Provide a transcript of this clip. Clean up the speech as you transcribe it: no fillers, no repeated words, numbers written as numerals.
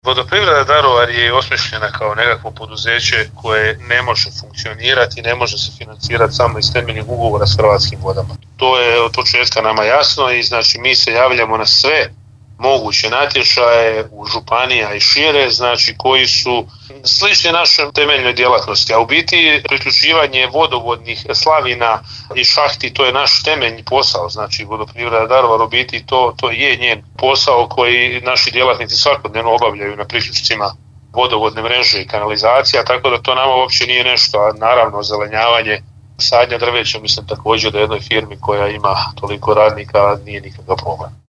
Vodoprivreda Daruvar je osmišljena kao nekakvo poduzeće koje ne može funkcionirati i ne može se financirati samo iz temeljnih ugovora s Hrvatskim vodama. To je od početka nama jasno i znači mi se javljamo na sve moguće natječaje u županija i šire, znači koji su slični našoj temeljnoj djelatnosti, a u biti priključivanje vodovodnih slavina i šahti to je naš temeljni posao, znači Vodoprivreda Daruvar u biti to je njen posao koji naši djelatnici svakodnevno obavljaju na priključcima vodovodne mreže i kanalizacija, tako da to nama uopće nije nešto, a naravno ozelenjavanje, sadnja drveća, mislim također da jednoj firmi koja ima toliko radnika nije nikakav problem.